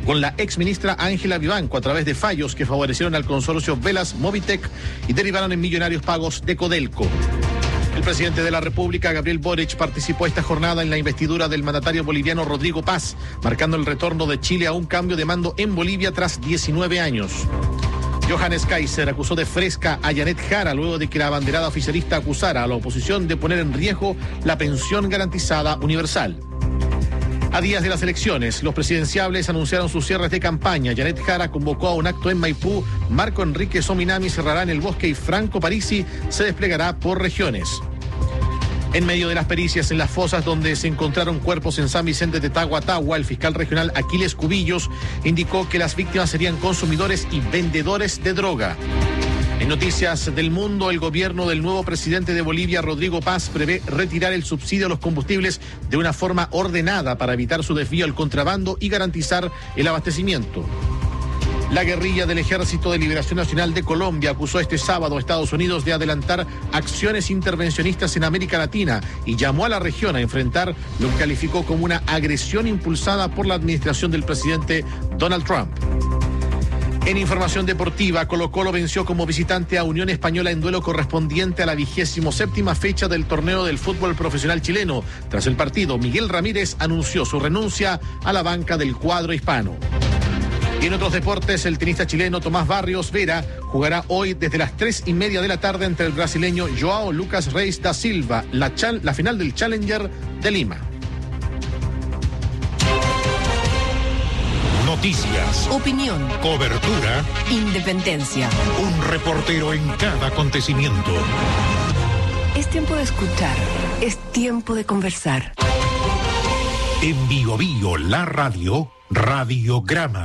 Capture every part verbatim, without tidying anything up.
con la exministra Ángela Vivanco a través de fallos que favorecieron al consorcio Velas Movitec y derivaron en millonarios pagos de Codelco. El presidente de la República, Gabriel Boric, participó esta jornada en la investidura del mandatario boliviano Rodrigo Paz, marcando el retorno de Chile a un cambio de mando en Bolivia tras diecinueve años. Johannes Kaiser acusó de fresca a Janet Jara luego de que la abanderada oficialista acusara a la oposición de poner en riesgo la pensión garantizada universal. A días de las elecciones, los presidenciables anunciaron sus cierres de campaña. Janet Jara convocó a un acto en Maipú, Marco Enrique Sominami cerrará en El Bosque y Franco Parisi se desplegará por regiones. En medio de las pericias en las fosas donde se encontraron cuerpos en San Vicente de Tahuatahua, el fiscal regional Aquiles Cubillos indicó que las víctimas serían consumidores y vendedores de droga. En noticias del mundo, el gobierno del nuevo presidente de Bolivia, Rodrigo Paz, prevé retirar el subsidio a los combustibles de una forma ordenada para evitar su desvío al contrabando y garantizar el abastecimiento. La guerrilla del Ejército de Liberación Nacional de Colombia acusó este sábado a Estados Unidos de adelantar acciones intervencionistas en América Latina y llamó a la región a enfrentar lo que calificó como una agresión impulsada por la administración del presidente Donald Trump. En información deportiva, Colo-Colo venció como visitante a Unión Española en duelo correspondiente a la vigésimo séptima fecha del torneo del fútbol profesional chileno. Tras el partido, Miguel Ramírez anunció su renuncia a la banca del cuadro hispano. Y en otros deportes, el tenista chileno Tomás Barrios Vera jugará hoy desde las tres y media de la tarde entre el brasileño Joao Lucas Reis da Silva, la, chal- la final del Challenger de Lima. Noticias, Opinión, cobertura, independencia. un reportero en cada acontecimiento. Es tiempo de escuchar, es tiempo de conversar. En Bio Bio, la radio, Radiograma.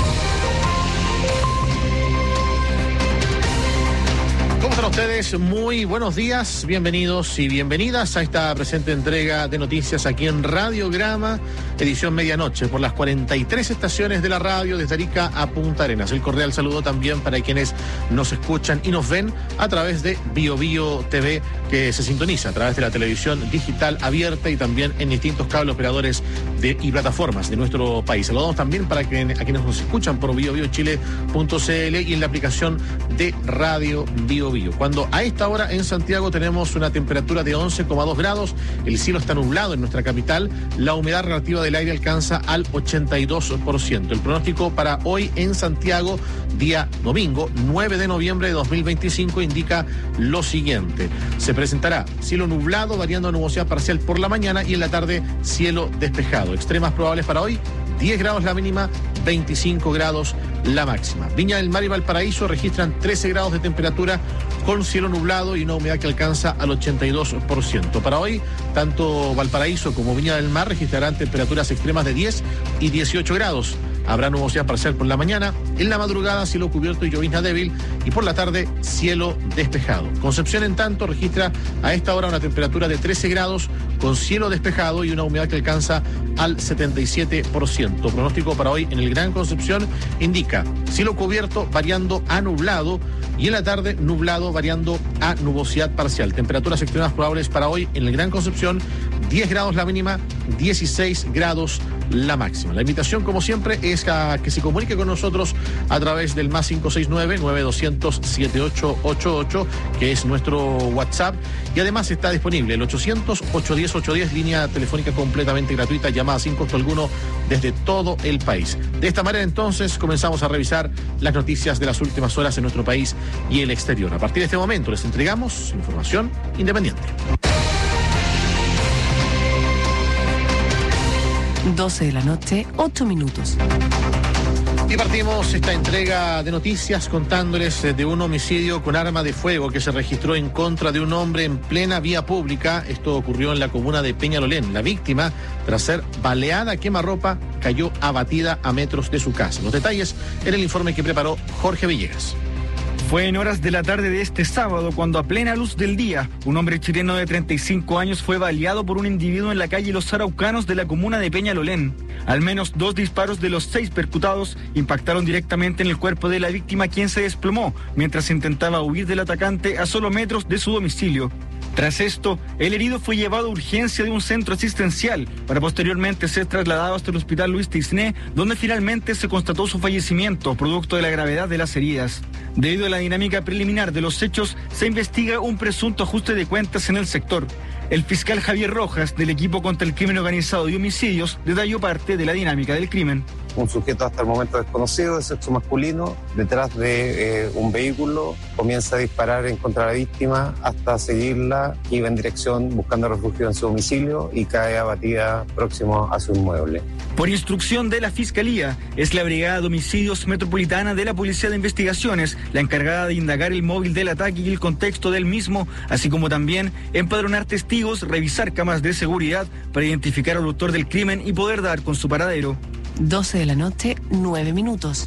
¿Cómo están ustedes? Muy buenos días, bienvenidos y bienvenidas a esta presente entrega de noticias aquí en Radiograma, edición medianoche, por las cuarenta y tres estaciones de la radio desde Arica a Punta Arenas. El cordial saludo también para quienes nos escuchan y nos ven a través de Bio Bio T V, que se sintoniza a través de la televisión digital abierta y también en distintos cable operadores de, y plataformas de nuestro país. Saludamos también para que, a quienes nos escuchan por bio bio chile punto c l y en la aplicación de Radio Bio Bio. Cuando a esta hora en Santiago tenemos una temperatura de once coma dos grados, el cielo está nublado en nuestra capital, la humedad relativa del aire alcanza al ochenta y dos por ciento. El pronóstico para hoy en Santiago, día domingo, nueve de noviembre de dos mil veinticinco, indica lo siguiente. Se presentará cielo nublado, variando a nubosidad parcial por la mañana y en la tarde cielo despejado. Extremas probables para hoy, diez grados la mínima, veinticinco grados la máxima. Viña del Mar y Valparaíso registran trece grados de temperatura con cielo nublado y una humedad que alcanza al ochenta y dos por ciento. Para hoy, tanto Valparaíso como Viña del Mar registrarán temperaturas extremas de diez y dieciocho grados. Habrá nubosidad parcial por la mañana, en la madrugada cielo cubierto y llovizna débil y por la tarde cielo despejado. Concepción, en tanto, registra a esta hora una temperatura de trece grados con cielo despejado y una humedad que alcanza al setenta y siete por ciento. Pronóstico para hoy en el Gran Concepción indica cielo cubierto variando a nublado y en la tarde nublado variando a nubosidad parcial. Temperaturas extremas probables para hoy en el Gran Concepción, diez grados la mínima, dieciséis grados la máxima. La invitación, como siempre, es a que se comunique con nosotros a través del más cinco seis nueve, nueve dos cero cero, siete ocho ocho ocho, que es nuestro WhatsApp, y además está disponible el ochocientos, ochocientos diez, ochocientos diez, línea telefónica completamente gratuita, llamada sin costo alguno desde todo el país. De esta manera, entonces, comenzamos a revisar las noticias de las últimas horas en nuestro país y el exterior. A partir de este momento les entregamos información independiente. doce de la noche, ocho minutos. Y partimos esta entrega de noticias contándoles de un homicidio con arma de fuego que se registró en contra de un hombre en plena vía pública. Esto ocurrió en la comuna de Peñalolén. La víctima, tras ser baleada a quemarropa, cayó abatida a metros de su casa. Los detalles en el informe que preparó Jorge Villegas. Fue en horas de la tarde de este sábado cuando, a plena luz del día, un hombre chileno de treinta y cinco años fue baleado por un individuo en la calle Los Araucanos de la comuna de Peñalolén. Al menos dos disparos de los seis percutados impactaron directamente en el cuerpo de la víctima, quien se desplomó mientras intentaba huir del atacante a solo metros de su domicilio. Tras esto, el herido fue llevado a urgencia de un centro asistencial para posteriormente ser trasladado hasta el hospital Luis Tisné, donde finalmente se constató su fallecimiento, producto de la gravedad de las heridas. Debido a la dinámica preliminar de los hechos, se investiga un presunto ajuste de cuentas en el sector. El fiscal Javier Rojas, del equipo contra el crimen organizado y homicidios, detalló parte de la dinámica del crimen. Un sujeto hasta el momento desconocido, de sexo masculino, detrás de eh, un vehículo, comienza a disparar en contra de la víctima hasta seguirla, iba en dirección buscando refugio en su domicilio y cae abatida próximo a su inmueble. Por instrucción de la Fiscalía, es la Brigada de Homicidios Metropolitana de la Policía de Investigaciones la encargada de indagar el móvil del ataque y el contexto del mismo, así como también empadronar testigos, revisar cámaras de seguridad para identificar al autor del crimen y poder dar con su paradero. doce de la noche, nueve minutos.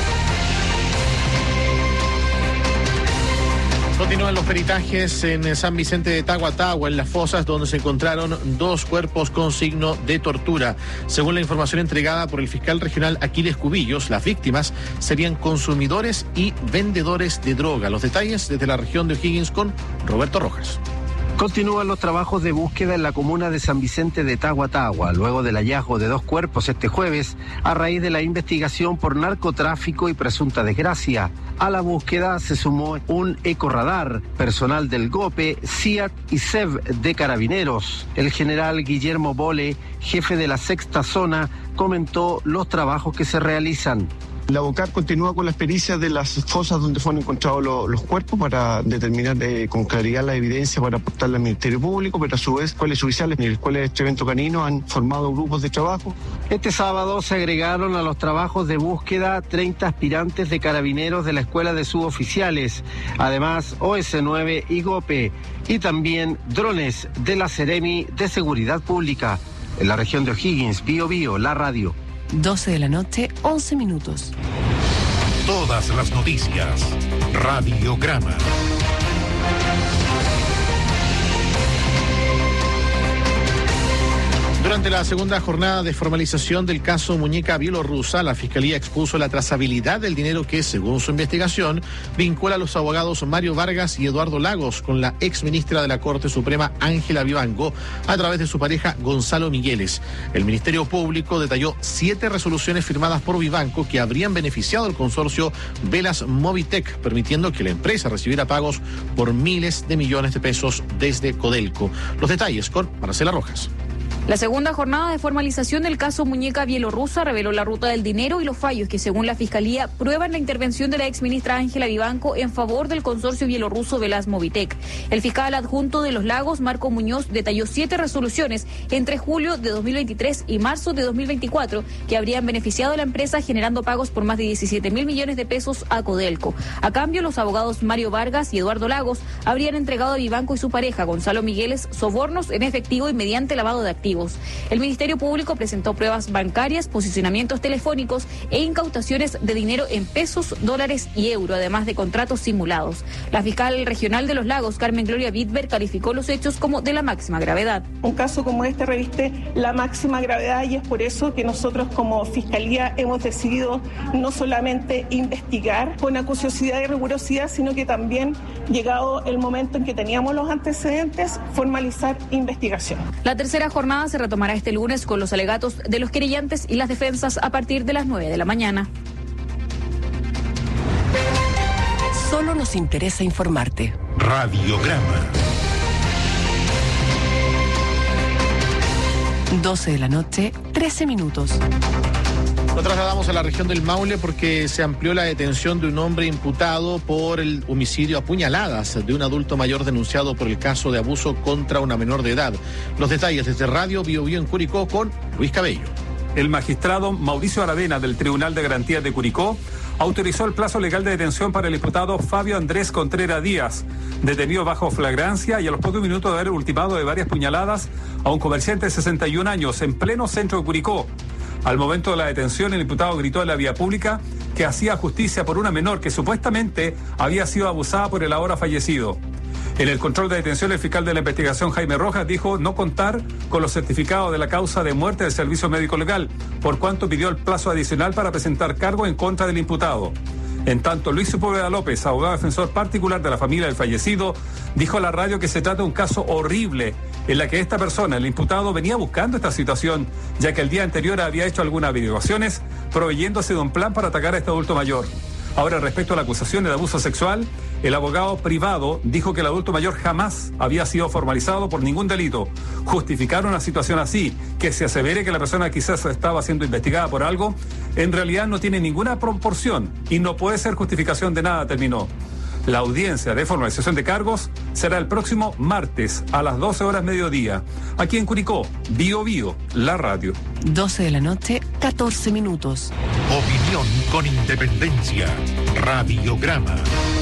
Continúan los peritajes en San Vicente de Tahuatahua, en las fosas donde se encontraron dos cuerpos con signo de tortura. Según la información entregada por el fiscal regional Aquiles Cubillos, las víctimas serían consumidores y vendedores de droga. Los detalles desde la región de O'Higgins con Roberto Rojas. Continúan los trabajos de búsqueda en la comuna de San Vicente de Tahuatahua, luego del hallazgo de dos cuerpos este jueves, a raíz de la investigación por narcotráfico y presunta desgracia. A la búsqueda se sumó un ecoradar, personal del GOPE, C I A T y S E B de Carabineros. El general Guillermo Bole, jefe de la sexta zona, comentó los trabajos que se realizan. La BOCAR continúa con las pericias de las fosas donde fueron encontrados lo, los cuerpos para determinar eh, con claridad la evidencia para aportarla al Ministerio Público, pero a su vez escuelas judiciales y escuelas de Extremento Canino han formado grupos de trabajo. Este sábado se agregaron a los trabajos de búsqueda treinta aspirantes de carabineros de la Escuela de Suboficiales, además O S nueve y GOPE, y también drones de la Seremi de Seguridad Pública. En la región de O'Higgins, Bío Bío, la radio. doce de la noche, once minutos. Todas las noticias. Radiograma. Durante la segunda jornada de formalización del caso Muñeca Bielorrusa, la Fiscalía expuso la trazabilidad del dinero que, según su investigación, vincula a los abogados Mario Vargas y Eduardo Lagos con la exministra de la Corte Suprema, Ángela Vivanco, a través de su pareja Gonzalo Migueles. El Ministerio Público detalló siete resoluciones firmadas por Vivanco que habrían beneficiado al consorcio Velas Movitec, permitiendo que la empresa recibiera pagos por miles de millones de pesos desde Codelco. Los detalles con Marcela Rojas. La segunda jornada de formalización del caso Muñeca Bielorrusa reveló la ruta del dinero y los fallos que, según la Fiscalía, prueban la intervención de la exministra Ángela Vivanco en favor del consorcio bielorruso Velas Movitec. El fiscal adjunto de Los Lagos, Marco Muñoz, detalló siete resoluciones entre julio de dos mil veintitrés y marzo de dos mil veinticuatro que habrían beneficiado a la empresa generando pagos por más de diecisiete mil millones de pesos a Codelco. A cambio, los abogados Mario Vargas y Eduardo Lagos habrían entregado a Vivanco y su pareja Gonzalo Migueles sobornos en efectivo y mediante lavado de activos. El Ministerio Público presentó pruebas bancarias, posicionamientos telefónicos e incautaciones de dinero en pesos, dólares y euro, además de contratos simulados. La fiscal regional de Los Lagos, Carmen Gloria Wittberg, calificó los hechos como de la máxima gravedad. Un caso como este reviste la máxima gravedad y es por eso que nosotros como Fiscalía hemos decidido no solamente investigar con acuciosidad y rigurosidad, sino que también, llegado el momento en que teníamos los antecedentes, formalizar investigación. La tercera jornada se retomará este lunes con los alegatos de los querellantes y las defensas a partir de las nueve de la mañana. Solo nos interesa informarte. Radiograma. doce de la noche, trece minutos. Nos trasladamos a la región del Maule porque se amplió la detención de un hombre imputado por el homicidio a puñaladas de un adulto mayor denunciado por el caso de abuso contra una menor de edad. Los detalles desde Radio Bío Bío en Curicó con Luis Cabello. El magistrado Mauricio Aravena del Tribunal de Garantías de Curicó autorizó el plazo legal de detención para el imputado Fabio Andrés Contreras Díaz, detenido bajo flagrancia y a los pocos minutos de haber ultimado de varias puñaladas a un comerciante de sesenta y un años en pleno centro de Curicó. Al momento de la detención, el imputado gritó en la vía pública que hacía justicia por una menor que supuestamente había sido abusada por el ahora fallecido. En el control de detención, el fiscal de la investigación, Jaime Rojas, dijo no contar con los certificados de la causa de muerte del Servicio Médico Legal, por cuanto pidió el plazo adicional para presentar cargo en contra del imputado. En tanto, Luis Sepúlveda López, abogado defensor particular de la familia del fallecido, dijo a la radio que se trata de un caso horrible en la que esta persona, el imputado, venía buscando esta situación, ya que el día anterior había hecho algunas averiguaciones proveyéndose de un plan para atacar a este adulto mayor. Ahora, respecto a la acusación de abuso sexual, el abogado privado dijo que el adulto mayor jamás había sido formalizado por ningún delito. Justificar una situación así, que se asevere que la persona quizás estaba siendo investigada por algo, en realidad no tiene ninguna proporción y no puede ser justificación de nada, terminó. La audiencia de formalización de cargos será el próximo martes a las doce horas mediodía, aquí en Curicó, Bio Bio, la radio. doce de la noche, catorce minutos. Opinión con independencia. Radiograma.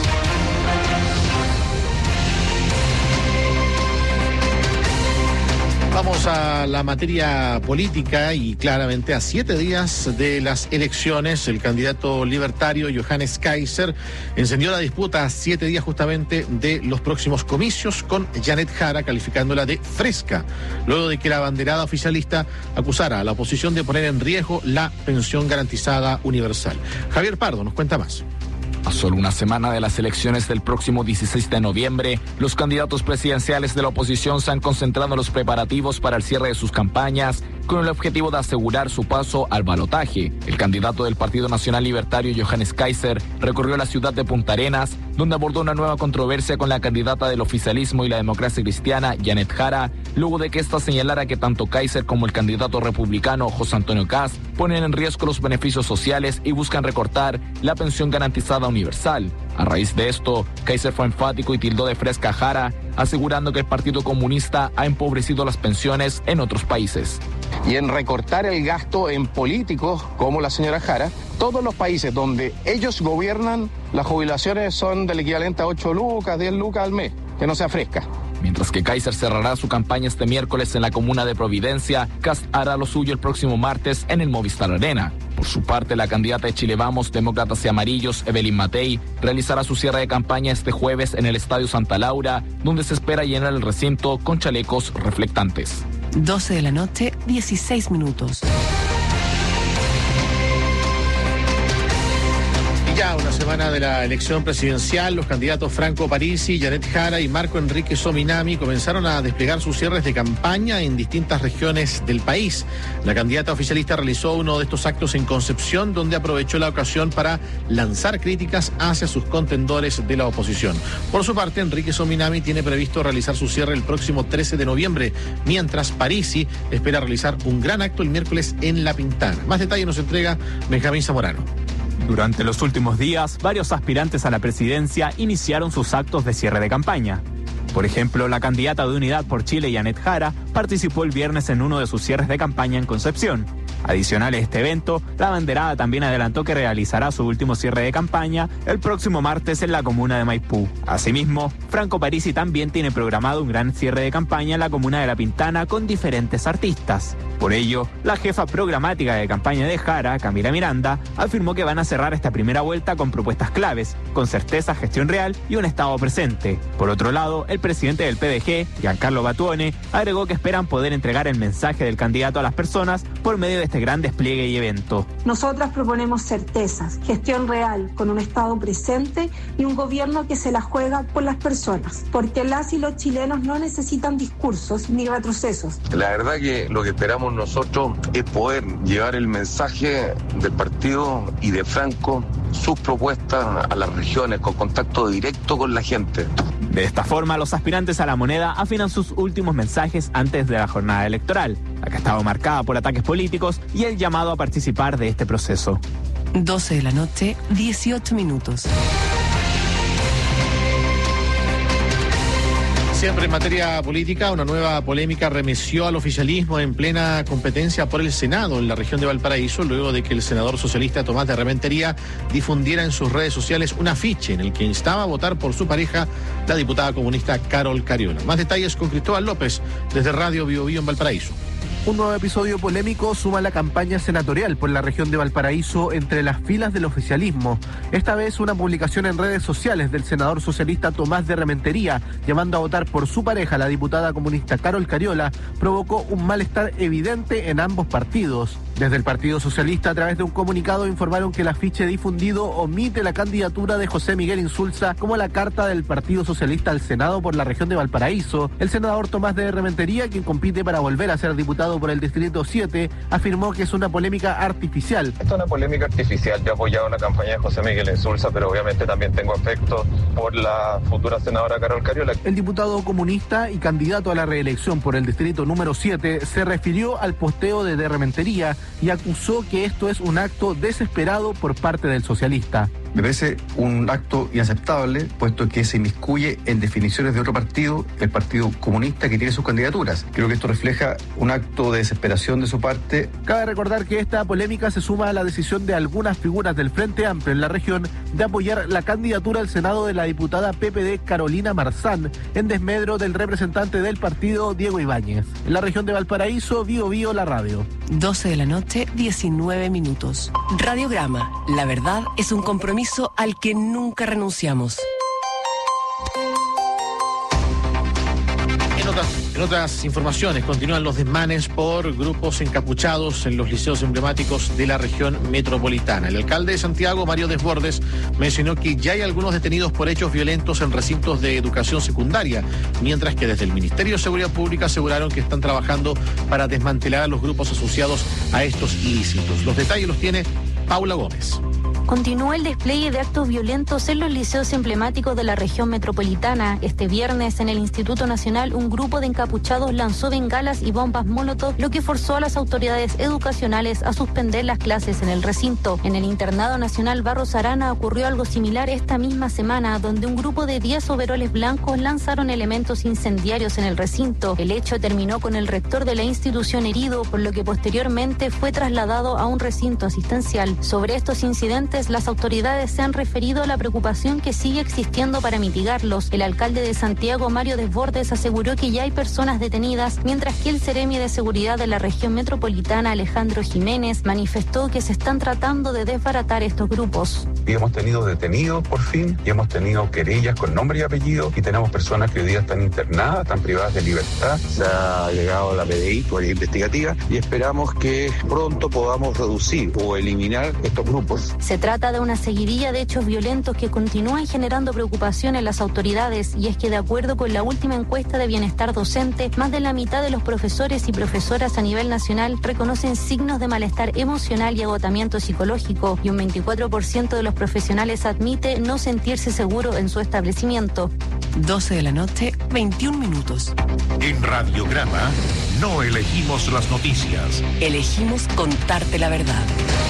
Vamos a la materia política y claramente a siete días de las elecciones, el candidato libertario Johannes Kaiser encendió la disputa a siete días justamente de los próximos comicios con Janet Jara, calificándola de fresca, luego de que la abanderada oficialista acusara a la oposición de poner en riesgo la pensión garantizada universal. Javier Pardo nos cuenta más. A solo una semana de las elecciones del próximo dieciséis de noviembre, los candidatos presidenciales de la oposición se han concentrado en los preparativos para el cierre de sus campañas con el objetivo de asegurar su paso al balotaje. El candidato del Partido Nacional Libertario, Johannes Kaiser, recorrió la ciudad de Punta Arenas, donde abordó una nueva controversia con la candidata del oficialismo y la democracia cristiana, Janet Jara, luego de que ésta señalara que tanto Kaiser como el candidato republicano, José Antonio Kast, ponen en riesgo los beneficios sociales y buscan recortar la pensión garantizada universal. A raíz de esto, Kaiser fue enfático y tildó de fresca a Jara, asegurando que el Partido Comunista ha empobrecido las pensiones en otros países. Y en recortar el gasto en políticos como la señora Jara, todos los países donde ellos gobiernan, las jubilaciones son del equivalente a ocho lucas, diez lucas al mes, que no sea fresca. Mientras que Kaiser cerrará su campaña este miércoles en la comuna de Providencia, Kast hará lo suyo el próximo martes en el Movistar Arena. Por su parte, la candidata de Chile Vamos, Demócratas y Amarillos, Evelyn Matei, realizará su cierre de campaña este jueves en el Estadio Santa Laura, donde se espera llenar el recinto con chalecos reflectantes. doce de la noche, dieciséis minutos. Ya una semana de la elección presidencial, los candidatos Franco Parisi, Janet Jara y Marco Enrique Sominami comenzaron a desplegar sus cierres de campaña en distintas regiones del país. La candidata oficialista realizó uno de estos actos en Concepción, donde aprovechó la ocasión para lanzar críticas hacia sus contendores de la oposición. Por su parte, Enrique Sominami tiene previsto realizar su cierre el próximo trece de noviembre, mientras Parisi espera realizar un gran acto el miércoles en La Pintana. Más detalles nos entrega Benjamín Zamorano. Durante los últimos días, varios aspirantes a la presidencia iniciaron sus actos de cierre de campaña. Por ejemplo, la candidata de Unidad por Chile, Janet Jara, participó el viernes en uno de sus cierres de campaña en Concepción. Adicional a este evento, la abanderada también adelantó que realizará su último cierre de campaña el próximo martes en la comuna de Maipú. Asimismo, Franco Parisi también tiene programado un gran cierre de campaña en la comuna de La Pintana con diferentes artistas. Por ello, la jefa programática de campaña de Jara, Camila Miranda, afirmó que van a cerrar esta primera vuelta con propuestas claves, con certeza, gestión real y un Estado presente. Por otro lado, el presidente del P D G, Giancarlo Batuone, agregó que esperan poder entregar el mensaje del candidato a las personas por medio de este gran despliegue y evento. Nosotras proponemos certezas, gestión real, con un Estado presente y un gobierno que se la juega por las personas, porque las y los chilenos no necesitan discursos ni retrocesos. La verdad que lo que esperamos nosotros es poder llevar el mensaje del partido y de Franco, sus propuestas a las regiones con contacto directo con la gente. De esta forma, los aspirantes a la moneda afinan sus últimos mensajes antes de la jornada electoral, la que ha estado marcada por ataques políticos y el llamado a participar de este proceso. doce de la noche, dieciocho minutos. Siempre en materia política, una nueva polémica remeció al oficialismo en plena competencia por el Senado en la región de Valparaíso, luego de que el senador socialista Tomás de Rementería difundiera en sus redes sociales un afiche en el que instaba a votar por su pareja, la diputada comunista Carol Cariola. Más detalles con Cristóbal López, desde Radio Bio Bio en Valparaíso. Un nuevo episodio polémico suma la campaña senatorial por la región de Valparaíso entre las filas del oficialismo. Esta vez una publicación en redes sociales del senador socialista Tomás de Rementería, llamando a votar por su pareja, la diputada comunista Carol Cariola, provocó un malestar evidente en ambos partidos. Desde el Partido Socialista, a través de un comunicado, informaron que el afiche difundido omite la candidatura de José Miguel Insulza como la carta del Partido Socialista al Senado por la región de Valparaíso. El senador Tomás de Rementería, quien compite para volver a ser diputado por el Distrito siete, afirmó que es una polémica artificial. Esta es una polémica artificial. Yo he apoyado la campaña de José Miguel Insulza, pero obviamente también tengo afecto por la futura senadora Carol Cariola. El diputado comunista y candidato a la reelección por el Distrito número siete se refirió al posteo de de Rementería y acusó que esto es un acto desesperado por parte del socialista. Me parece un acto inaceptable, puesto que se inmiscuye en definiciones de otro partido, el Partido Comunista, que tiene sus candidaturas. Creo que esto refleja un acto de desesperación de su parte. Cabe recordar que esta polémica se suma a la decisión de algunas figuras del Frente Amplio en la región de apoyar la candidatura al Senado de la diputada P P D Carolina Marzán, en desmedro del representante del partido Diego Ibáñez. En la región de Valparaíso, Bío Bío, la radio. doce de la noche, diecinueve minutos. Radiograma. La verdad es un compromiso al que nunca renunciamos. En otras, en otras informaciones, continúan los desmanes por grupos encapuchados en los liceos emblemáticos de la región metropolitana. El alcalde de Santiago, Mario Desbordes, mencionó que ya hay algunos detenidos por hechos violentos en recintos de educación secundaria, mientras que desde el Ministerio de Seguridad Pública aseguraron que están trabajando para desmantelar a los grupos asociados a estos ilícitos. Los detalles los tiene Paula Gómez. Continúa el despliegue de actos violentos en los liceos emblemáticos de la región metropolitana. Este viernes, en el Instituto Nacional, un grupo de encapuchados lanzó bengalas y bombas molotov, lo que forzó a las autoridades educacionales a suspender las clases en el recinto. En el Internado Nacional Barros Arana ocurrió algo similar esta misma semana, donde un grupo de diez overoles blancos lanzaron elementos incendiarios en el recinto. El hecho terminó con el rector de la institución herido, por lo que posteriormente fue trasladado a un recinto asistencial. Sobre estos incidentes, las autoridades se han referido a la preocupación que sigue existiendo para mitigarlos. El alcalde de Santiago, Mario Desbordes, aseguró que ya hay personas detenidas, mientras que el seremi de seguridad de la región metropolitana, Alejandro Jiménez, manifestó que se están tratando de desbaratar estos grupos. Y hemos tenido detenidos por fin, y hemos tenido querellas con nombre y apellido, y tenemos personas que hoy día están internadas, están privadas de libertad. Se ha llegado a la P D I, por investigativa, y esperamos que pronto podamos reducir o eliminar estos grupos. Se trata de una seguidilla de hechos violentos que continúan generando preocupación en las autoridades, y es que, de acuerdo con la última encuesta de bienestar docente, más de la mitad de los profesores y profesoras a nivel nacional reconocen signos de malestar emocional y agotamiento psicológico, y un veinticuatro por ciento de los profesionales admite no sentirse seguro en su establecimiento. doce de la noche, veintiún minutos. En Radiograma no elegimos las noticias. Elegimos contarte la verdad.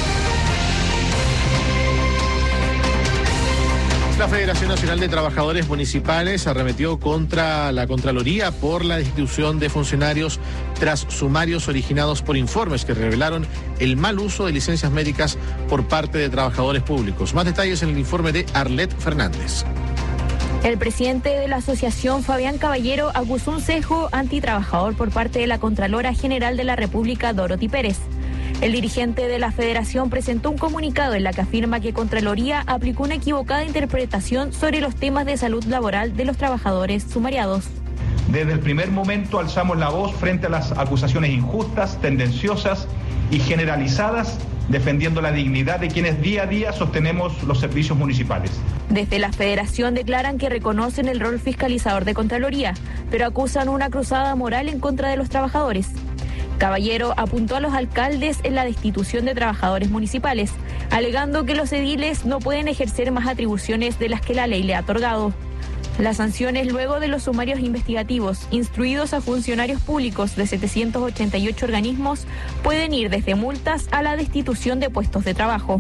La Federación Nacional de Trabajadores Municipales arremetió contra la Contraloría por la destitución de funcionarios tras sumarios originados por informes que revelaron el mal uso de licencias médicas por parte de trabajadores públicos. Más detalles en el informe de Arlet Fernández. El presidente de la asociación, Fabián Caballero, acusó un sesgo antitrabajador por parte de la Contralora General de la República, Dorothy Pérez. El dirigente de la federación presentó un comunicado en la que afirma que Contraloría aplicó una equivocada interpretación sobre los temas de salud laboral de los trabajadores sumariados. Desde el primer momento alzamos la voz frente a las acusaciones injustas, tendenciosas y generalizadas, defendiendo la dignidad de quienes día a día sostenemos los servicios municipales. Desde la federación declaran que reconocen el rol fiscalizador de Contraloría, pero acusan una cruzada moral en contra de los trabajadores. Caballero apuntó a los alcaldes en la destitución de trabajadores municipales, alegando que los ediles no pueden ejercer más atribuciones de las que la ley le ha otorgado. Las sanciones luego de los sumarios investigativos instruidos a funcionarios públicos de setecientos ochenta y ocho organismos pueden ir desde multas a la destitución de puestos de trabajo.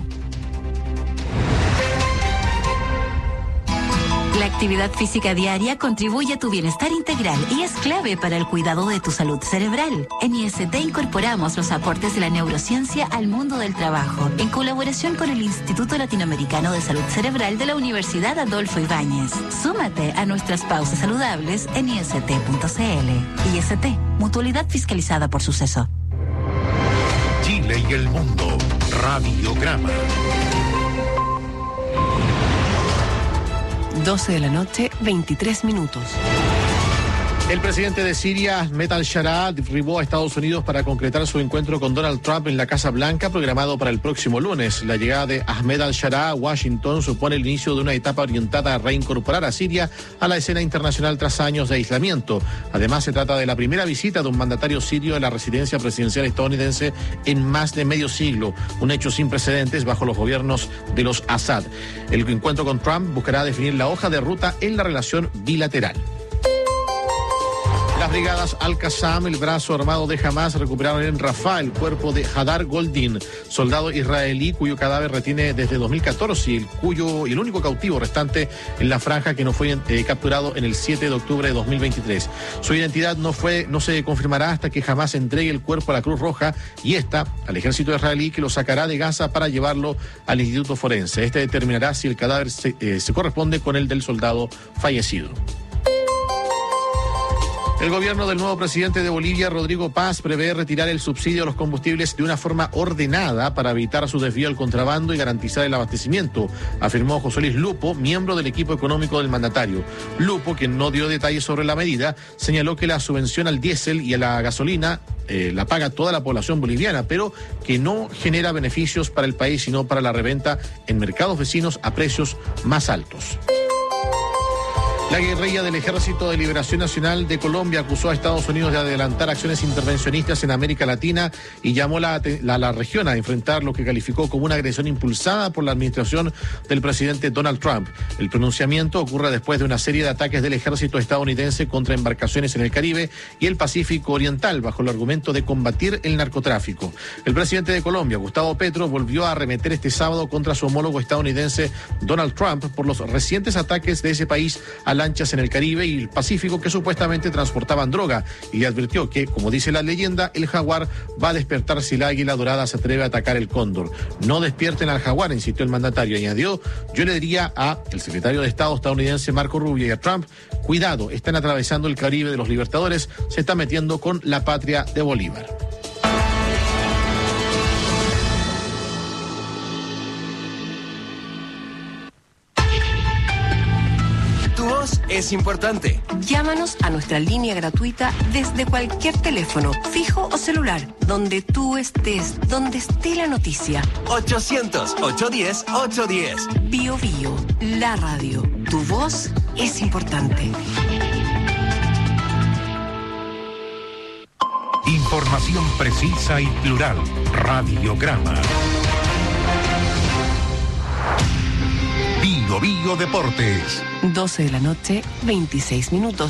La actividad física diaria contribuye a tu bienestar integral y es clave para el cuidado de tu salud cerebral. En I S T incorporamos los aportes de la neurociencia al mundo del trabajo, en colaboración con el Instituto Latinoamericano de Salud Cerebral de la Universidad Adolfo Ibáñez. Súmate a nuestras pausas saludables en I S T punto C L. I S T, mutualidad fiscalizada por Suceso. Chile y el mundo. Radiograma. doce de la noche, veintitrés minutos. El presidente de Siria, Ahmed al-Sharaa, arribó a Estados Unidos para concretar su encuentro con Donald Trump en la Casa Blanca, programado para el próximo lunes. La llegada de Ahmed al-Sharaa a Washington supone el inicio de una etapa orientada a reincorporar a Siria a la escena internacional tras años de aislamiento. Además, se trata de la primera visita de un mandatario sirio a la residencia presidencial estadounidense en más de medio siglo, un hecho sin precedentes bajo los gobiernos de los Assad. El encuentro con Trump buscará definir la hoja de ruta en la relación bilateral. Las brigadas Al-Qassam, el brazo armado de Hamas, recuperaron en Rafah el cuerpo de Hadar Goldin, soldado israelí cuyo cadáver retiene desde dos mil catorce y el, cuyo, y el único cautivo restante en la franja que no fue eh, capturado en el siete de octubre de dos mil veintitrés. Su identidad no, fue, no se confirmará hasta que Hamas entregue el cuerpo a la Cruz Roja y esta al ejército israelí, que lo sacará de Gaza para llevarlo al Instituto Forense. Este determinará si el cadáver se, eh, se corresponde con el del soldado fallecido. El gobierno del nuevo presidente de Bolivia, Rodrigo Paz, prevé retirar el subsidio a los combustibles de una forma ordenada para evitar su desvío al contrabando y garantizar el abastecimiento, afirmó José Luis Lupo, miembro del equipo económico del mandatario. Lupo, quien no dio detalles sobre la medida, señaló que la subvención al diésel y a la gasolina eh, la paga toda la población boliviana, pero que no genera beneficios para el país, sino para la reventa en mercados vecinos a precios más altos. La guerrilla del Ejército de Liberación Nacional de Colombia acusó a Estados Unidos de adelantar acciones intervencionistas en América Latina y llamó a la, la, la región a enfrentar lo que calificó como una agresión impulsada por la administración del presidente Donald Trump. El pronunciamiento ocurre después de una serie de ataques del ejército estadounidense contra embarcaciones en el Caribe y el Pacífico Oriental bajo el argumento de combatir el narcotráfico. El presidente de Colombia, Gustavo Petro, volvió a arremeter este sábado contra su homólogo estadounidense Donald Trump por los recientes ataques de ese país a lanchas en el Caribe y el Pacífico que supuestamente transportaban droga, y le advirtió que, como dice la leyenda, el jaguar va a despertar si la águila dorada se atreve a atacar el cóndor. No despierten al jaguar, insistió el mandatario, y añadió: yo le diría a el secretario de Estado estadounidense Marco Rubio y a Trump: cuidado, están atravesando el Caribe de los Libertadores, se está metiendo con la patria de Bolívar. Es importante. Llámanos a nuestra línea gratuita desde cualquier teléfono, fijo o celular, donde tú estés, donde esté la noticia. ochocientos, ochocientos diez, ochocientos diez. Bio Bio, la radio. Tu voz es importante. Información precisa y plural. Radiograma. Bio Bio Deportes. doce de la noche, veintiséis minutos.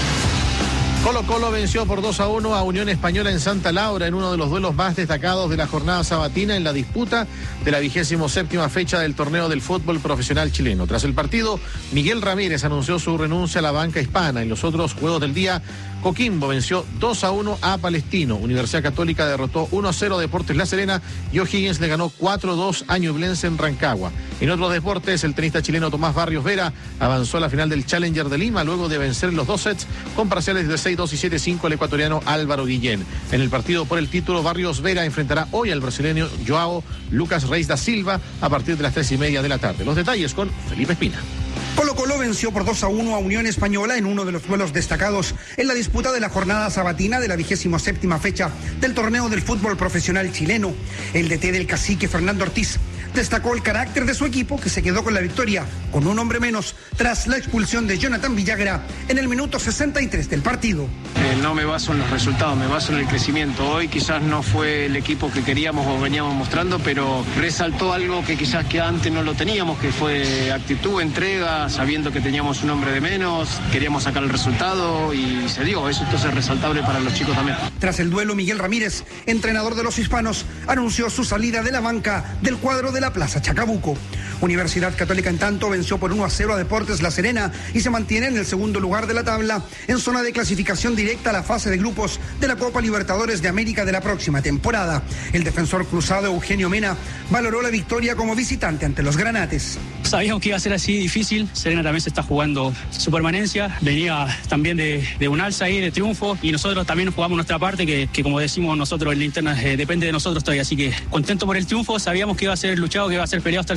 Colo Colo venció por dos a uno a Unión Española en Santa Laura en uno de los duelos más destacados de la jornada sabatina en la disputa de la vigésimo séptima fecha del torneo del fútbol profesional chileno. Tras el partido, Miguel Ramírez anunció su renuncia a la banca hispana. En los otros juegos del día, Coquimbo venció dos a uno a Palestino. Universidad Católica derrotó uno a cero a Deportes La Serena y O'Higgins le ganó cuatro a dos a Ñublense en Rancagua. En otros deportes, el tenista chileno Tomás Barrios Vera avanzó a la final del Challenger de Lima luego de vencer los dos sets con parciales de seis dos y siete cinco al ecuatoriano Álvaro Guillén. En el partido por el título, Barrios Vera enfrentará hoy al brasileño Joao Lucas Reis da Silva a partir de las tres y media de la tarde. Los detalles con Felipe Espina. Colo Colo venció por dos a uno a Unión Española en uno de los duelos destacados en la disputa de la jornada sabatina de la vigésimo séptima fecha del torneo del fútbol profesional chileno. El D T del cacique Fernando Ortiz destacó el carácter de su equipo, que se quedó con la victoria con un hombre menos tras la expulsión de Jonathan Villagra en el minuto sesenta y tres del partido. Eh, no me baso en los resultados, me baso en el crecimiento. Hoy quizás no fue el equipo que queríamos o veníamos mostrando, pero resaltó algo que quizás que antes no lo teníamos, que fue actitud, entrega, sabiendo que teníamos un hombre de menos, queríamos sacar el resultado y se dio. Eso entonces es resaltable para los chicos también. Tras el duelo, Miguel Ramírez, entrenador de los hispanos, anunció su salida de la banca del cuadro de la Plaza Chacabuco. Universidad Católica, en tanto, venció por uno a cero a Deportes La Serena y se mantiene en el segundo lugar de la tabla, en zona de clasificación directa a la fase de grupos de la Copa Libertadores de América de la próxima temporada. El defensor cruzado Eugenio Mena valoró la victoria como visitante ante los Granates. Sabíamos que iba a ser así difícil. Serena también se está jugando su permanencia, venía también de, de un alza ahí, de triunfo, y nosotros también jugamos nuestra parte, que, que como decimos nosotros en la interna, eh, depende de nosotros todavía, así que contento por el triunfo. Sabíamos que iba a ser luchado, que iba a ser peleado hasta el final y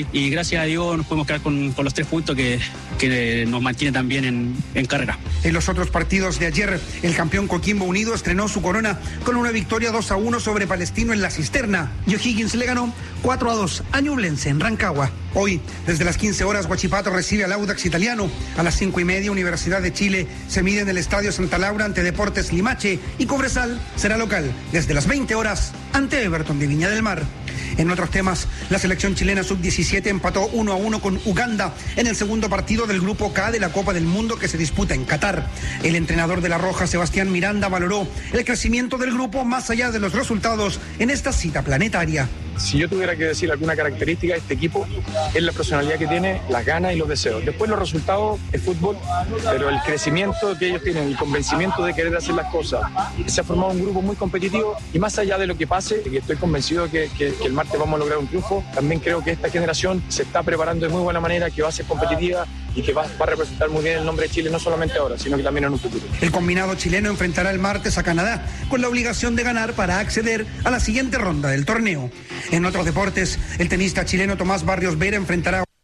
y, y gracias a Dios nos podemos quedar con, con los tres puntos que, que nos mantiene también en, en carrera. En los otros partidos de ayer, el campeón Coquimbo Unido estrenó su corona con una victoria dos a uno sobre Palestino en La Cisterna y O'Higgins le ganó cuatro a dos a Ñublense en Rancagua. Hoy, desde las quince horas, Huachipato recibe al Audax Italiano. A las cinco y media, Universidad de Chile se mide en el Estadio Santa Laura ante Deportes Limache y Cobresal será local desde las veinte horas ante Everton de Viña del Mar. En otros temas, la selección chilena sub diecisiete empató uno a uno con Uganda en el segundo partido del Grupo K de la Copa del Mundo que se disputa en Qatar. El entrenador de la Roja, Sebastián Miranda, valoró el crecimiento del grupo más allá de los resultados en esta cita planetaria. Si yo tuviera que decir alguna característica de este equipo, es la personalidad que tiene, las ganas y los deseos. Después los resultados es fútbol, pero el crecimiento que ellos tienen, el convencimiento de querer hacer las cosas. Se ha formado un grupo muy competitivo y más allá de lo que pase, que estoy convencido que, que, que el martes vamos a lograr un triunfo, también creo que esta generación se está preparando de muy buena manera, que va a ser competitiva y que va, va a representar muy bien el nombre de Chile, no solamente ahora, sino que también en un futuro. El combinado chileno enfrentará el martes a Canadá, con la obligación de ganar para acceder a la siguiente ronda del torneo. En otros deportes, el tenista chileno Tomás Barrios Vera enfrentará a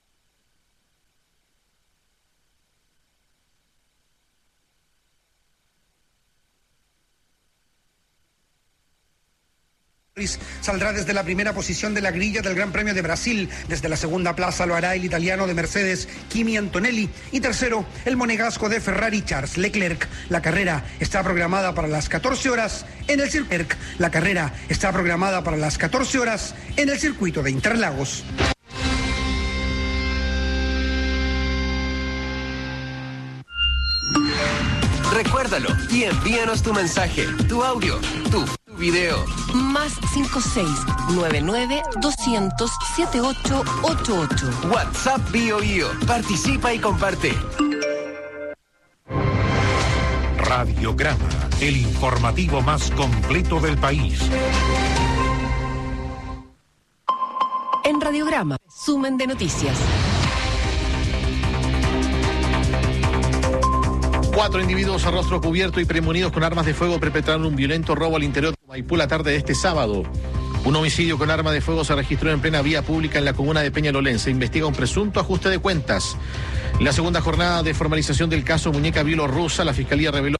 saldrá desde la primera posición de la grilla del Gran Premio de Brasil. Desde la segunda plaza lo hará el italiano de Mercedes, Kimi Antonelli. Y tercero, el monegasco de Ferrari, Charles Leclerc. La carrera está programada para las catorce horas en el circuito. La carrera está programada para las catorce horas en el circuito de Interlagos. Recuérdalo y envíanos tu mensaje, tu audio, tu video. Más cinco seis nueve nueve doscientos setenta y ocho ochenta y ocho. WhatsApp Bio Bio. Participa y comparte. Radiograma, el informativo más completo del país. En Radiograma, resumen de noticias. Cuatro individuos a rostro cubierto y premonidos con armas de fuego perpetraron un violento robo al interior de Maipú la tarde de este sábado. Un homicidio con arma de fuego se registró en plena vía pública en la comuna de Peñalolén. Se investiga un presunto ajuste de cuentas. En la segunda jornada de formalización del caso Muñeca Bielorrusa, la Fiscalía reveló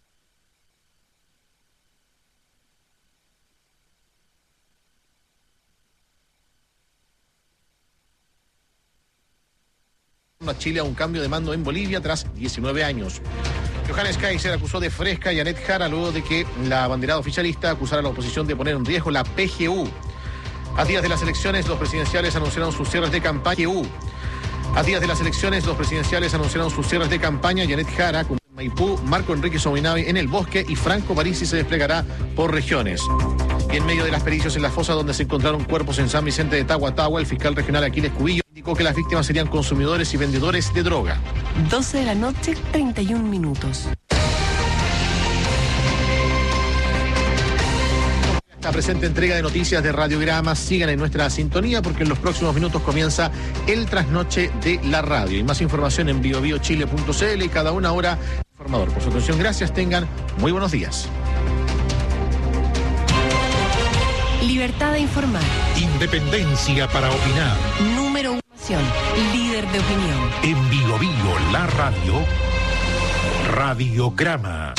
a Chile a un cambio de mando en Bolivia tras diecinueve años. Johannes Kaiser acusó de fresca y Anet Jara luego de que la abanderada oficialista acusara a la oposición de poner en riesgo la P G U. A días de las elecciones, los presidenciales anunciaron sus cierres de campaña. A días de las elecciones, los presidenciales anunciaron sus cierres de campaña. Anet Jara con Maipú, Marco Enrique Sobinavi en el Bosque y Franco Parisi se desplegará por regiones. Y en medio de las pericias en la fosa donde se encontraron cuerpos en San Vicente de Tahuatahua, el fiscal regional Aquiles Cubillo indicó que las víctimas serían consumidores y vendedores de droga. doce de la noche, treinta y un minutos. La presente entrega de noticias de Radiograma. Sigan en nuestra sintonía porque en los próximos minutos comienza el trasnoche de la radio. Y más información en bio bio chile punto c l y cada una hora informador. Por su atención, gracias. Tengan muy buenos días. Libertad de informar. Independencia para opinar. Número uno. Líder de opinión. En Bio Bio, la radio. Radiograma.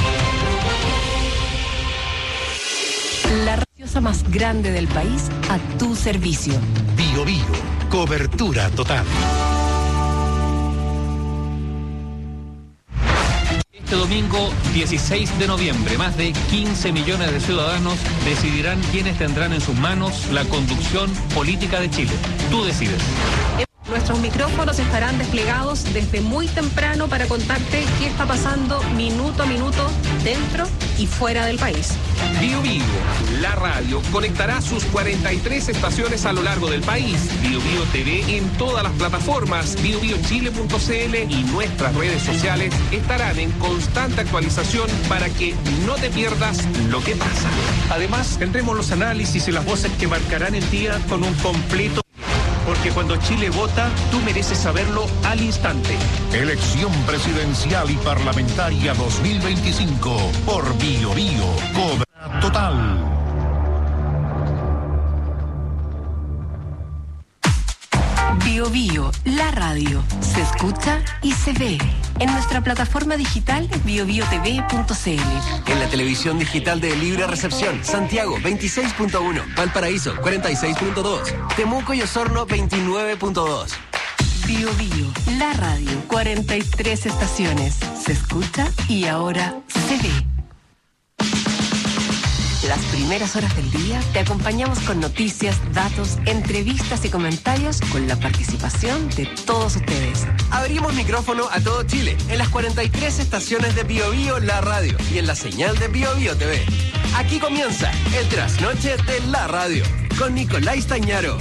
La radiosa más grande del país a tu servicio. Bio Bio, cobertura total. Este domingo dieciséis de noviembre, más de quince millones de ciudadanos decidirán quiénes tendrán en sus manos la conducción política de Chile. Tú decides. Nuestros micrófonos estarán desplegados desde muy temprano para contarte qué está pasando minuto a minuto dentro y fuera del país. Bio Bio, la radio, conectará sus cuarenta y tres estaciones a lo largo del país. Bio Bio T V en todas las plataformas. bio bio chile punto c l y nuestras redes sociales estarán en constante actualización para que no te pierdas lo que pasa. Además, tendremos los análisis y las voces que marcarán el día con un completo... Porque cuando Chile vota, tú mereces saberlo al instante. Elección presidencial y parlamentaria dos mil veinticinco por Bio Bio, cobertura total. Bio Bio, la radio. Se escucha y se ve. En nuestra plataforma digital bio bio t v punto c l. En la televisión digital de Libre Recepción, Santiago veintiséis punto uno, Valparaíso cuarenta y seis punto dos, Temuco y Osorno veintinueve punto dos. Bio Bio, la radio. cuarenta y tres estaciones. Se escucha y ahora se ve. Las primeras horas del día te acompañamos con noticias, datos, entrevistas y comentarios con la participación de todos ustedes. Abrimos micrófono a todo Chile en las cuarenta y tres estaciones de Bio Bio, la radio, y en la señal de Bio Bio T V. Aquí comienza el trasnoche de la radio con Nicolás Tañaro.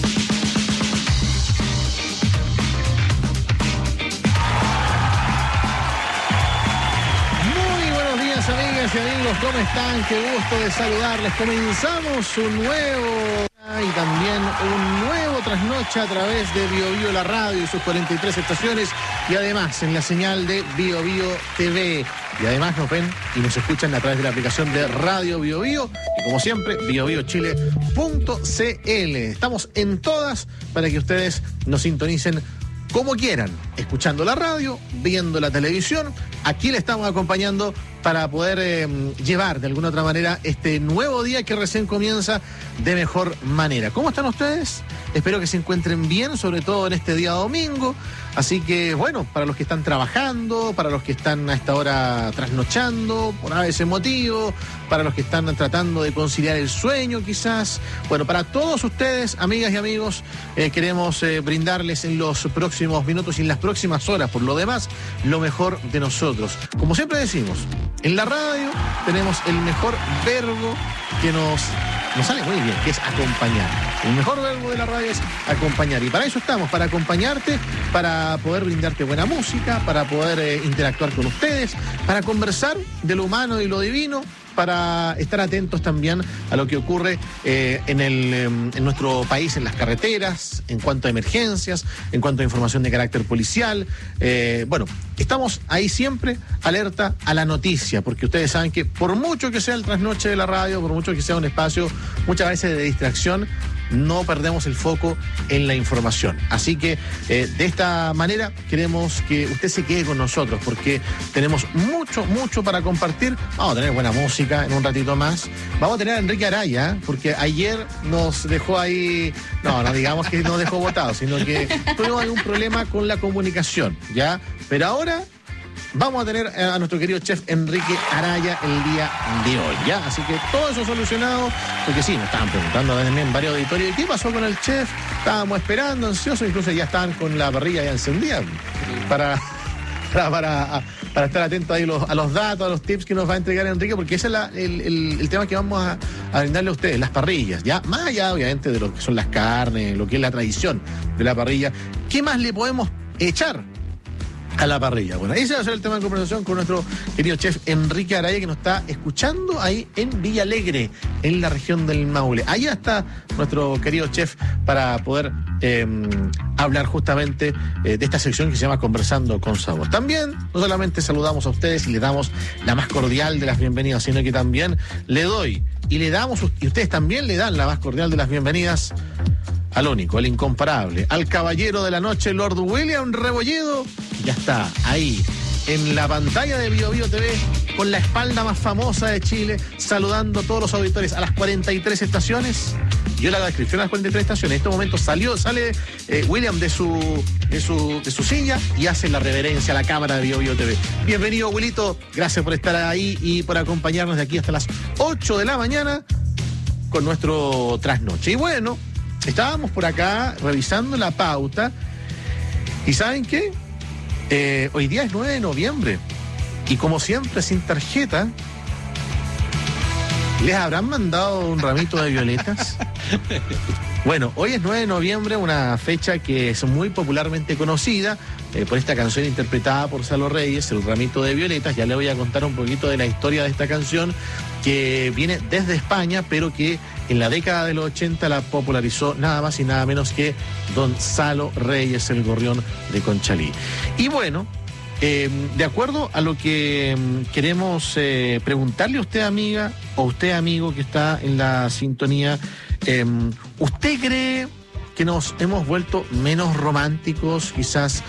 Amigas y amigos, ¿cómo están? Qué gusto de saludarles. Comenzamos un nuevo y también un nuevo trasnoche a través de Bio Bio la radio y sus cuarenta y tres estaciones, y además en la señal de Bio Bio T V. Y además nos ven y nos escuchan a través de la aplicación de Radio Bio Bio y, como siempre, bio bio chile punto c l. Estamos en todas para que ustedes nos sintonicen como quieran, escuchando la radio, viendo la televisión. Aquí le estamos acompañando para poder eh, llevar de alguna otra manera este nuevo día que recién comienza de mejor manera. ¿Cómo están ustedes? Espero que se encuentren bien, sobre todo en este día domingo. Así que, bueno, para los que están trabajando, para los que están a esta hora trasnochando, por ese motivo, para los que están tratando de conciliar el sueño quizás. Bueno, para todos ustedes, amigas y amigos, eh, queremos eh, brindarles en los próximos minutos y en las próximas horas, por lo demás, lo mejor de nosotros. Como siempre decimos, en la radio tenemos el mejor verbo que nos, nos sale muy bien, que es acompañar. El mejor verbo de la radio es acompañar. Y para eso estamos, para acompañarte, para poder brindarte buena música, para poder eh, interactuar con ustedes, para conversar de lo humano y lo divino, para estar atentos también a lo que ocurre eh, en, el, eh, en nuestro país, en las carreteras, en cuanto a emergencias, en cuanto a información de carácter policial. Eh, bueno, estamos ahí siempre alerta a la noticia, porque ustedes saben que por mucho que sea el trasnoche de la radio, por mucho que sea un espacio muchas veces de distracción, no perdemos el foco en la información. Así que eh, de esta manera queremos que usted se quede con nosotros, porque tenemos mucho, mucho para compartir. Vamos a tener buena música en un ratito más. Vamos a tener a Enrique Araya, porque ayer nos dejó ahí, no, no digamos que nos dejó botados, sino que tuvimos algún problema con la comunicación, ¿ya? Pero ahora vamos a tener a nuestro querido chef Enrique Araya el día de hoy, ¿ya? Así que todo eso solucionado, porque sí, nos estaban preguntando también varios auditorios, ¿qué pasó con el chef? Estábamos esperando, ansiosos, incluso ya estaban con la parrilla ya encendida para, para, para, para estar atentos ahí los, a los datos, a los tips que nos va a entregar Enrique, porque ese es la, el, el, el tema que vamos a, a brindarle a ustedes, las parrillas, ¿ya? Más allá, obviamente, de lo que son las carnes, lo que es la tradición de la parrilla, ¿qué más le podemos echar a la parrilla? Bueno, ese va a ser el tema de conversación con nuestro querido chef Enrique Araya, que nos está escuchando ahí en Villa Alegre, en la región del Maule. Allá está nuestro querido chef para poder eh, hablar justamente eh, de esta sección que se llama Conversando con Sabor. También no solamente saludamos a ustedes y le damos la más cordial de las bienvenidas, sino que también le doy y le damos, y ustedes también le dan la más cordial de las bienvenidas al único, al incomparable, al caballero de la noche, Lord William Rebolledo. Ya está ahí en la pantalla de Bio Bio T V, con la espalda más famosa de Chile, saludando a todos los auditores a las cuarenta y tres estaciones. Yo la descripción de las cuarenta y tres estaciones. En este momento salió, sale eh, William de su, de, su, de su silla y hace la reverencia a la cámara de Bio Bio T V. Bienvenido, Wilito. Gracias por estar ahí y por acompañarnos de aquí hasta las ocho de la mañana con nuestro trasnoche. Y bueno, estábamos por acá revisando la pauta y ¿saben qué? Eh, hoy día es nueve de noviembre y como siempre sin tarjeta, ¿les habrán mandado un ramito de violetas? Bueno, hoy es nueve de noviembre, una fecha que es muy popularmente conocida eh, por esta canción interpretada por Salo Reyes, El Ramito de Violetas. Ya le voy a contar un poquito de la historia de esta canción, que viene desde España, pero que en la década de los ochenta la popularizó nada más y nada menos que don Salo Reyes, el gorrión de Conchalí. Y bueno, eh, de acuerdo a lo que eh, queremos eh, preguntarle a usted, amiga, o usted, amigo, que está en la sintonía, eh, ¿usted cree que nos hemos vuelto menos románticos, quizás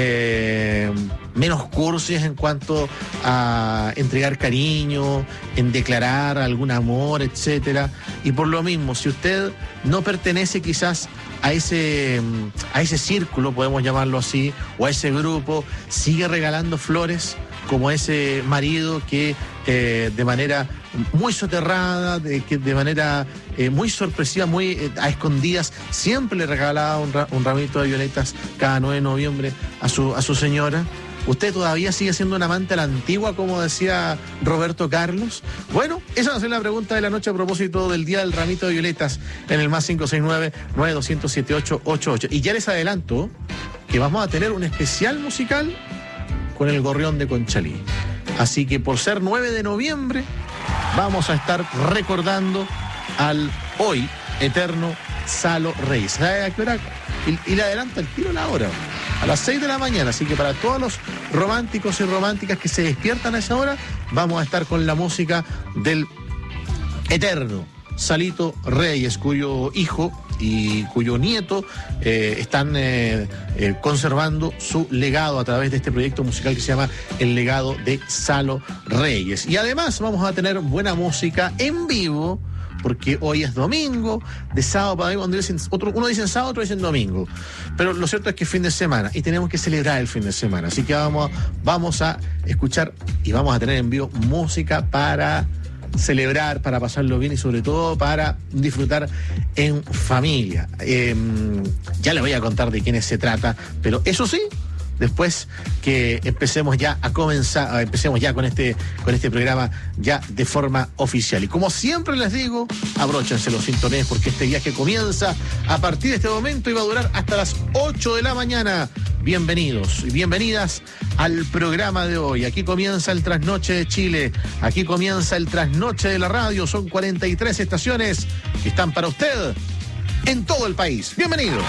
eh, menos cursis en cuanto a entregar cariño, en declarar algún amor, etcétera. Y por lo mismo, si usted no pertenece quizás a ese, a ese círculo, podemos llamarlo así, o a ese grupo, sigue regalando flores como ese marido que eh, de manera muy soterrada, de, que de manera eh, muy sorpresiva, muy eh, a escondidas, siempre le regalaba un, ra, un ramito de violetas cada nueve de noviembre a su, a su señora. ¿Usted todavía sigue siendo un amante a la antigua, como decía Roberto Carlos? Bueno, esa va a ser la pregunta de la noche a propósito del Día del Ramito de Violetas en el más cinco seis nueve, nueve dos cero siete, ocho ocho ocho. Y ya les adelanto que vamos a tener un especial musical con el Gorrión de Conchalí. Así que por ser nueve de noviembre vamos a estar recordando al hoy eterno Salo Reyes. ¿Sabe a qué hora? Y, y le adelanta el tiro la hora. A las seis de la mañana, así que para todos los románticos y románticas que se despiertan a esa hora, vamos a estar con la música del eterno Salito Reyes, cuyo hijo y cuyo nieto eh, están eh, eh, conservando su legado a través de este proyecto musical que se llama El Legado de Salo Reyes. Y además vamos a tener buena música en vivo, porque hoy es domingo, de sábado para domingo, dicen, otro, uno dice sábado, otro dicen domingo. Pero lo cierto es que es fin de semana y tenemos que celebrar el fin de semana. Así que vamos, vamos a escuchar y vamos a tener en vivo música para celebrar, para pasarlo bien y sobre todo para disfrutar en familia. Eh, ya les voy a contar de quiénes se trata, pero eso sí, después que empecemos ya a comenzar, empecemos ya con este, con este programa ya de forma oficial. Y como siempre les digo, abróchense los cinturones porque este viaje comienza a partir de este momento y va a durar hasta las ocho de la mañana. Bienvenidos y bienvenidas al programa de hoy. Aquí comienza el Trasnoche de Chile, aquí comienza el Trasnoche de la Radio. Son cuarenta y tres estaciones que están para usted en todo el país. Bienvenidos.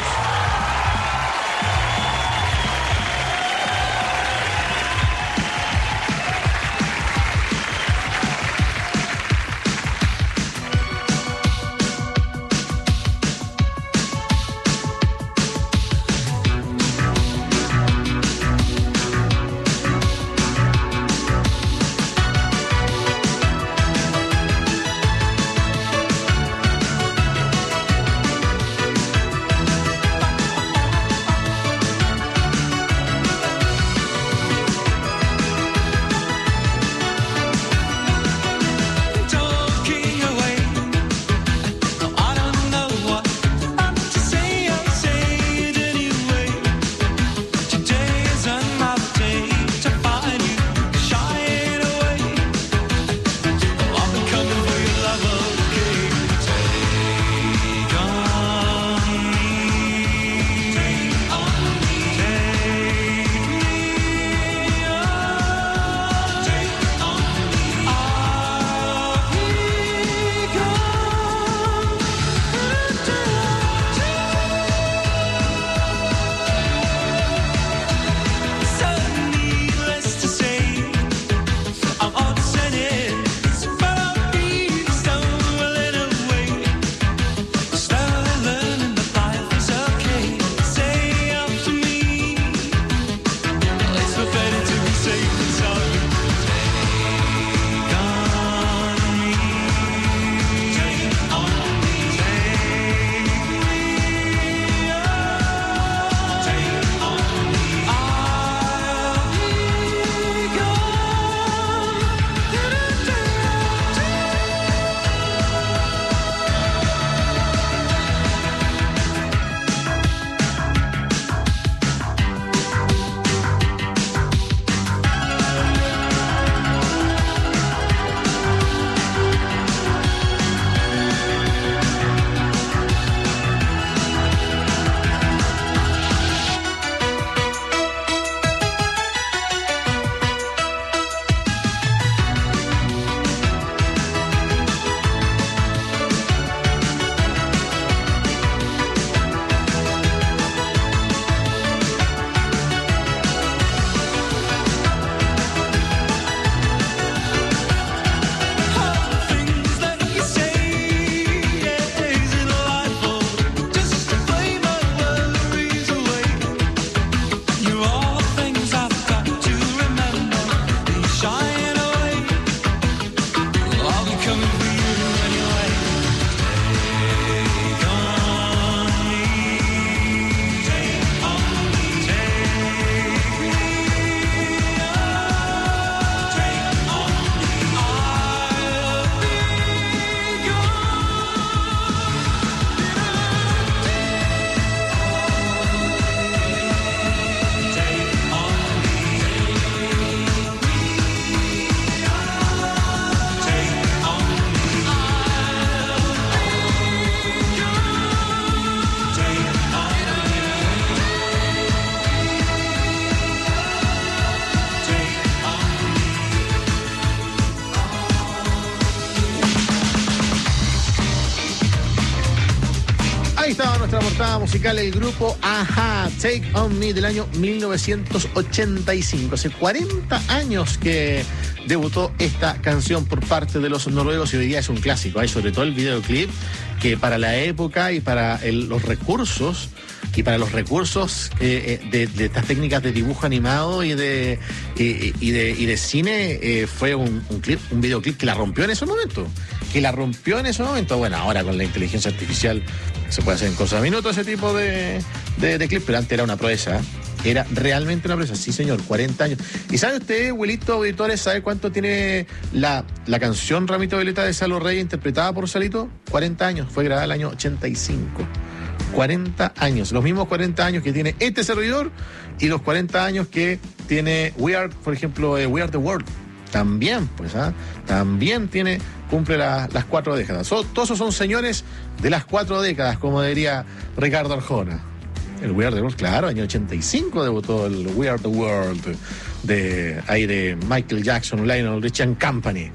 estaba nuestra portada musical, el grupo Ajá, Take On Me, del año mil novecientos ochenta y cinco. Hace cuarenta años que debutó esta canción por parte de los noruegos y hoy día es un clásico. Hay sobre todo el videoclip que para la época y para el, los recursos y para los recursos eh, de, de estas técnicas de dibujo animado y de y, y de, y de cine eh, fue un, un clip, un videoclip que la rompió en ese momento, que la rompió en ese momento. Bueno, ahora con la inteligencia artificial se puede hacer en cosas de minutos ese tipo de, de, de clip, pero antes era una proeza. Era realmente una proeza, sí señor, cuarenta años. ¿Y sabe usted, abuelito auditores, sabe cuánto tiene la, la canción Ramito Violeta de Salo Rey interpretada por Salito? cuarenta años, fue grabada el año ochenta y cinco. cuarenta años, los mismos cuarenta años que tiene este servidor y los cuarenta años que tiene We Are, por ejemplo, eh, We Are the World. También, pues, ¿ah? También tiene, cumple la, las cuatro décadas. So, todos esos son señores de las cuatro décadas, como diría Ricardo Arjona. El We Are the World, claro, año ochenta y cinco debutó el We Are the World de, ahí de Michael Jackson, Lionel Richie and Company.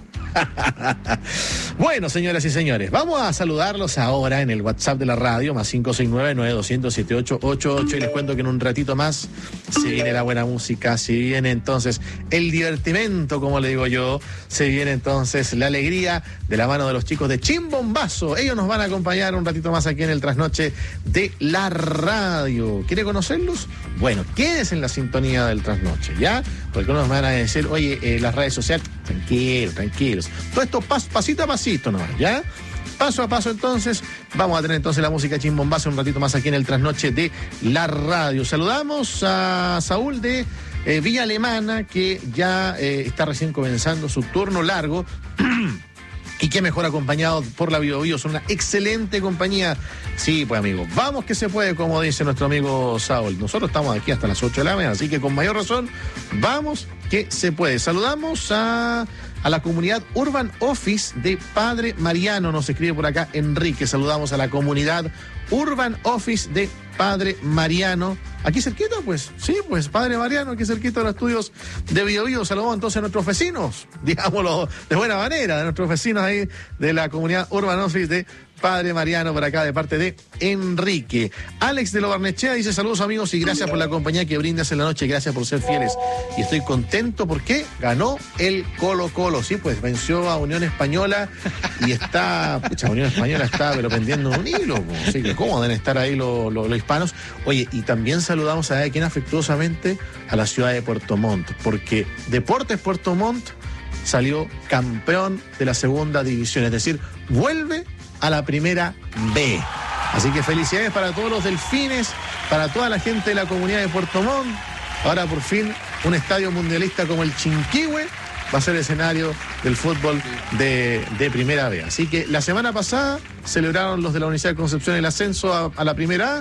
Bueno, señoras y señores, vamos a saludarlos ahora en el WhatsApp de la radio, más cinco seis nueve, nueve dos cero, siete ocho ocho ocho, y les cuento que en un ratito más se viene la buena música, se viene entonces el divertimento, como le digo yo, se viene entonces la alegría de la mano de los chicos de Chimbombazo. Ellos nos van a acompañar un ratito más aquí en el trasnoche de la radio. ¿Quiere conocerlos? Bueno, quédese en la sintonía del trasnoche, ¿ya? Porque unos me van a decir, oye, eh, las redes sociales, tranquilos, tranquilos. Todo esto pas, pasito a pasito nomás, ¿ya? Paso a paso entonces, vamos a tener entonces la música Chimbombazo un ratito más aquí en el trasnoche de la radio. Saludamos a Saúl de eh, Villa Alemana, que ya eh, está recién comenzando su turno largo. Y qué mejor acompañado por la Bio Bio, son una excelente compañía. Sí, pues amigo, vamos que se puede, como dice nuestro amigo Saúl. Nosotros estamos aquí hasta las ocho de la mañana, así que con mayor razón, vamos que se puede. Saludamos a, a la comunidad Urban Office de Padre Mariano, nos escribe por acá Enrique. Saludamos a la comunidad Urban Office de Padre Mariano. Aquí cerquita, pues, sí, pues, Padre Mariano, aquí cerquita de los estudios de Bio Bio. Saludamos entonces a nuestros vecinos, digámoslo de buena manera, de nuestros vecinos ahí de la comunidad Urban Office de Padre Mariano, por acá de parte de Enrique. Alex de Lo Barnechea dice: saludos amigos y gracias por la compañía que brindas en la noche, gracias por ser fieles. Y estoy contento porque ganó el Colo Colo, sí, pues venció a Unión Española y está, pucha, Unión Española está pero pendiendo un hilo, pues, así que cómo deben estar ahí los, los, los hispanos. Oye, y también saludamos a quien afectuosamente a la ciudad de Puerto Montt, porque Deportes Puerto Montt salió campeón de la segunda división, es decir, vuelve a la primera B. Así que felicidades para todos los delfines, para toda la gente de la comunidad de Puerto Montt. Ahora por fin un estadio mundialista como el Chinquihue va a ser escenario del fútbol de, de primera B. Así que la semana pasada celebraron los de la Universidad de Concepción el ascenso a, a la primera A.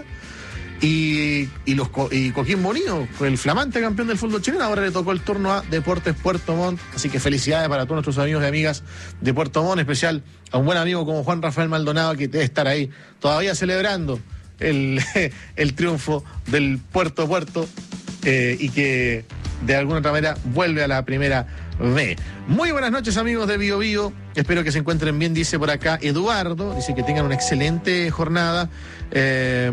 Y, y, los, y Coquimbo Unido, el flamante campeón del fútbol chileno, ahora le tocó el turno a Deportes Puerto Montt. Así que felicidades para todos nuestros amigos y amigas de Puerto Montt, en especial a un buen amigo como Juan Rafael Maldonado, que debe estar ahí todavía celebrando el, el triunfo del Puerto Puerto eh, y que de alguna otra manera vuelve a la primera B. Muy buenas noches amigos de Bio Bio, espero que se encuentren bien, dice por acá Eduardo, dice que tengan una excelente jornada. Eh,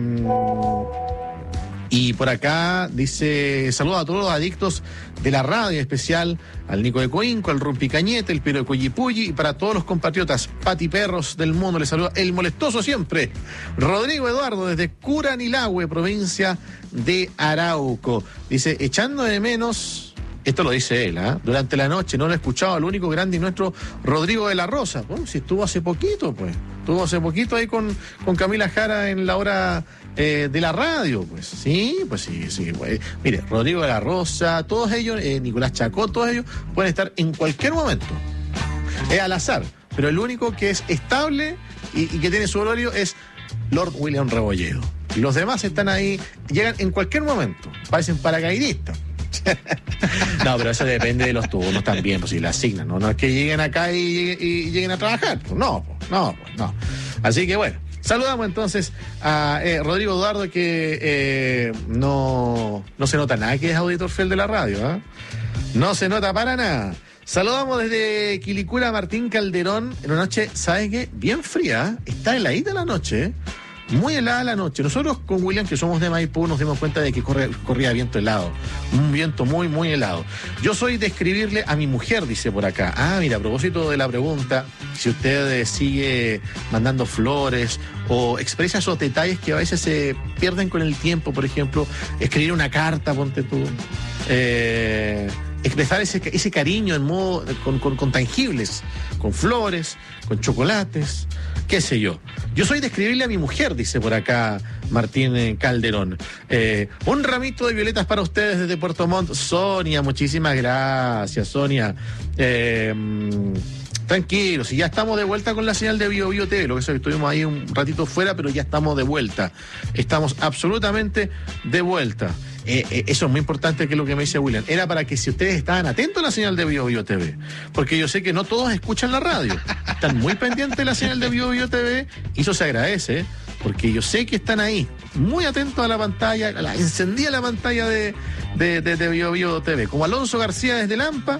y por acá dice: saludos a todos los adictos de la radio, especial al Nico de Coinco, al Rumpi Cañete, el Piro de Coyipulli, y para todos los compatriotas patiperros del mundo les saluda el molestoso siempre Rodrigo Eduardo desde Curanilahue, provincia de Arauco. Dice: echando de menos. Esto lo dice él, ¿eh? Durante la noche, no lo he escuchado al único grande y nuestro Rodrigo de la Rosa. Bueno, si estuvo hace poquito, pues. Estuvo hace poquito ahí con, con Camila Jara en la hora eh, de la radio, pues. Sí, pues sí, sí. Pues. Mire, Rodrigo de la Rosa, todos ellos, eh, Nicolás Chacó, todos ellos pueden estar en cualquier momento. Es al azar, pero el único que es estable y, y que tiene su horario es Lord William Rebolledo. Los demás están ahí, llegan en cualquier momento, parecen paracaidistas. No, pero eso depende de los turnos también, pues si la asignan, ¿no? No es que lleguen acá y, y lleguen a trabajar, pues no, pues, no, pues no. Así que bueno, saludamos entonces a eh, Rodrigo Eduardo, que eh, no, no se nota nada que es auditor fiel de la radio, ¿eh? No se nota para nada. Saludamos desde Quilicura a Martín Calderón en una noche, ¿sabes qué? Bien fría, ¿eh? Está heladita la noche, ¿eh? muy helada la noche. Nosotros con William, que somos de Maipú, nos dimos cuenta de que corre, corría viento helado. Un viento muy, muy helado. Yo soy de escribirle a mi mujer, dice por acá. Ah, mira, a propósito de la pregunta, si usted eh, sigue mandando flores o expresa esos detalles que a veces se pierden con el tiempo, por ejemplo, escribir una carta, ponte tú. Eh... expresar ese, ese cariño en modo, con, con, con tangibles, con flores, con chocolates, qué sé yo. Yo soy de escribirle a mi mujer, dice por acá Martín Calderón. Eh, un ramito de violetas para ustedes desde Puerto Montt. Sonia, muchísimas gracias, Sonia. Eh, Tranquilos, y ya estamos de vuelta con la señal de Bio Bio T V. Lo que es que estuvimos ahí un ratito fuera, pero ya estamos de vuelta. Estamos absolutamente de vuelta. Eh, eh, eso es muy importante, que es lo que me dice William. Era para que si ustedes estaban atentos a la señal de Bio Bio T V, porque yo sé que no todos escuchan la radio. Están muy pendientes de la señal de Bio Bio T V y eso se agradece, ¿eh? Porque yo sé que están ahí, muy atentos a la pantalla, a la, encendía la pantalla de, de, de, de Bio Bio T V. Como Alonso García desde Lampa,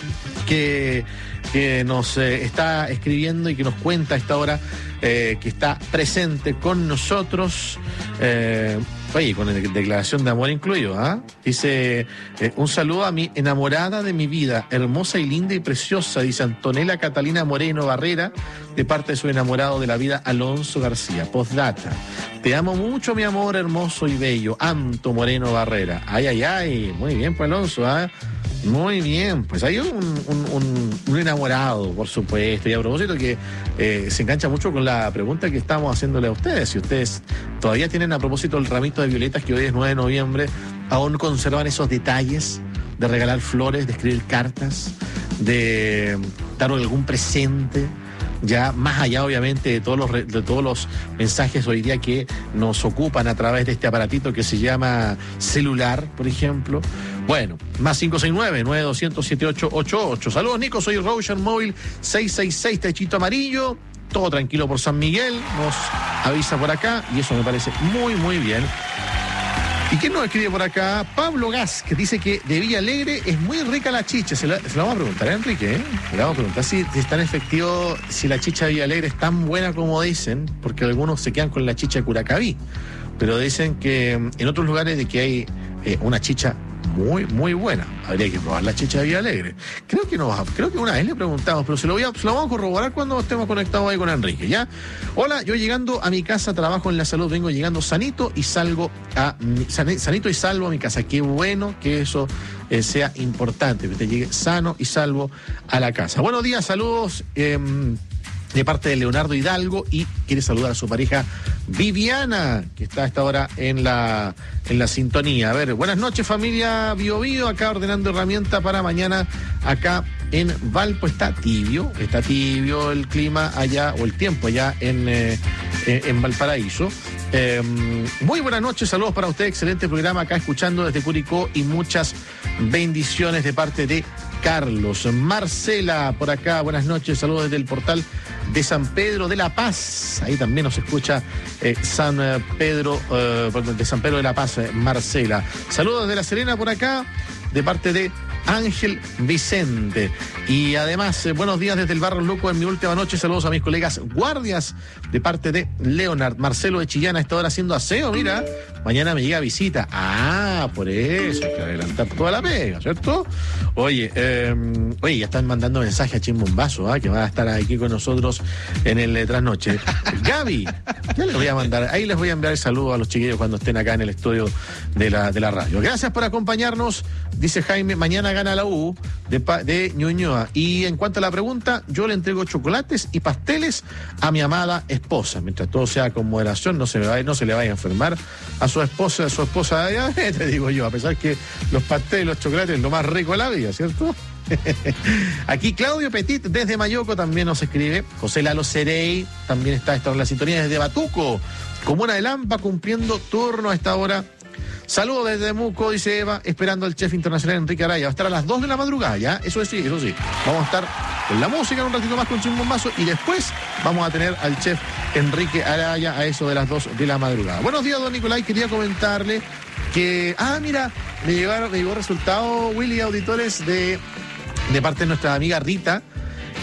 que... que nos eh, está escribiendo y que nos cuenta a esta hora eh, que está presente con nosotros. Eh, oye, con el declaración de amor incluido, ¿ah? ¿eh? Dice, eh, un saludo a mi enamorada de mi vida, hermosa y linda y preciosa, dice Antonella Catalina Moreno Barrera, de parte de su enamorado de la vida, Alonso García. Postdata, te amo mucho, mi amor hermoso y bello, Anto Moreno Barrera. Ay, ay, ay, muy bien, pues Alonso, ¿ah? ¿eh? Muy bien, pues hay un, un, un, un enamorado, por supuesto, y a propósito que eh, se engancha mucho con la pregunta que estamos haciéndole a ustedes. Si ustedes todavía tienen a propósito el ramito de violetas, que hoy es nueve de noviembre, aún conservan esos detalles de regalar flores, de escribir cartas, de dar algún presente, ya más allá obviamente de todos los de todos los mensajes hoy día que nos ocupan a través de este aparatito que se llama celular, por ejemplo. Bueno, más cinco seis nueve, nueve dos cero cero, siete ocho ocho ocho. Saludos, Nico, soy Roshan Móvil seis seis seis, Techito Amarillo. Todo tranquilo por San Miguel, nos avisa por acá y eso me parece muy, muy bien. ¿Y quién nos escribe por acá? Pablo Gas, que dice que de Villa Alegre es muy rica la chicha. Se la, se la vamos a preguntar a Enrique, ¿eh? Le vamos a preguntar si, si es tan efectivo, si la chicha de Villa Alegre es tan buena como dicen, porque algunos se quedan con la chicha de Curacaví. Pero dicen que en otros lugares de que hay eh, una chicha muy, muy buena. Habría que probar la chicha de Villa Alegre. Creo que no, creo que una vez le preguntamos, pero se lo, voy a, se lo vamos a corroborar cuando estemos conectados ahí con Enrique, ¿ya? Hola, yo llegando a mi casa, trabajo en la salud, vengo llegando sanito y salgo a mi, sanito y salvo a mi casa. Qué bueno que eso eh, sea importante, que usted llegue sano y salvo a la casa. Buenos días, saludos. Eh, de parte de Leonardo Hidalgo, y quiere saludar a su pareja Viviana, que está a esta hora en la, en la sintonía. A ver, buenas noches familia Bio Bio, acá ordenando herramienta para mañana acá en Valpo. Está tibio, está tibio el clima allá, o el tiempo allá en, eh, en Valparaíso. Eh, muy buenas noches, saludos para usted, excelente programa acá escuchando desde Curicó y muchas bendiciones de parte de Carlos. Marcela por acá, buenas noches, saludos desde el portal de San Pedro de la Paz, ahí también nos escucha eh, San Pedro, eh, de San Pedro de la Paz, eh, Marcela. Saludos desde La Serena por acá, de parte de Ángel Vicente. Y además, eh, buenos días desde el Barrio Luco en mi última noche. Saludos a mis colegas guardias de parte de Leonard. Marcelo de Chillán a esta hora haciendo aseo, mira. Mañana me llega visita. Ah, por eso hay que adelantar toda la pega, ¿cierto? Oye, eh, oye, ya están mandando mensajes a Chimbombazo, ¿eh? Que va a estar aquí con nosotros en el eh, trasnoche. Gaby, ya les voy a mandar, ahí les voy a enviar el saludo a los chiquillos cuando estén acá en el estudio de la, de la radio. Gracias por acompañarnos, dice Jaime. Mañana gana la U de, de Ñuñoa. Y en cuanto a la pregunta, yo le entrego chocolates y pasteles a mi amada esposa. Mientras todo sea con moderación, no se, me va, no se le vaya a enfermar a su esposa, a su esposa de diabetes, te digo yo, a pesar que los pasteles y los chocolates es lo más rico de la vida, ¿cierto? Aquí Claudio Petit desde Mayoco también nos escribe. José Lalo Cerey también está a esta hora en la sintonía desde Batuco, comuna de Lampa, cumpliendo turno a esta hora. Saludos desde Temuco, dice Eva, esperando al chef internacional Enrique Araya. Va a estar a las dos de la madrugada, ¿ya? Eso sí, eso sí. Vamos a estar con la música un ratito más con Chimbombazo y después vamos a tener al chef Enrique Araya a eso de las dos de la madrugada. Buenos días, don Nicolai. Quería comentarle que... Ah, mira, me llegaron, me llegó resultado, Willy, auditores, de, de parte de nuestra amiga Rita,